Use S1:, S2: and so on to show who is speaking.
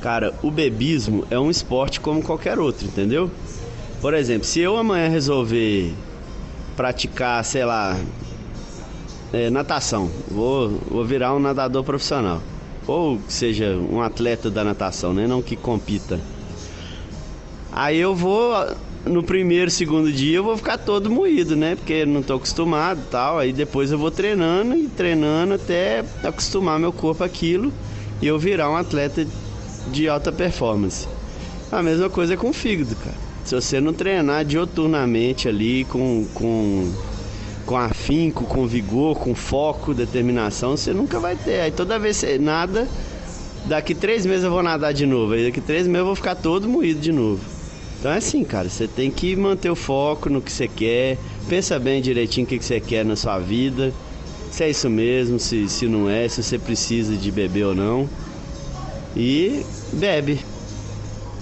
S1: Cara, o bebismo é um esporte como qualquer outro, entendeu? Por exemplo, se eu amanhã resolver praticar, sei lá, natação, vou virar um nadador profissional. Ou seja, um atleta da natação, né? Não que compita. Aí eu vou, no primeiro, segundo dia, eu vou ficar todo moído, né? Porque não tô acostumado e tal. Aí depois eu vou treinando e treinando até acostumar meu corpo àquilo e eu virar um atleta de alta performance. A mesma coisa com o fígado, cara. Se você não treinar dioturnamente ali com afinco, com vigor, com foco, determinação, você nunca vai ter. Aí toda vez que você nada, daqui 3 meses eu vou nadar de novo. Aí daqui 3 meses eu vou ficar todo moído de novo. Então é assim, cara, você tem que manter o foco no que você quer. Pensa bem direitinho o que você quer na sua vida. Se é isso mesmo, se não é, se você precisa de beber ou não. E bebe.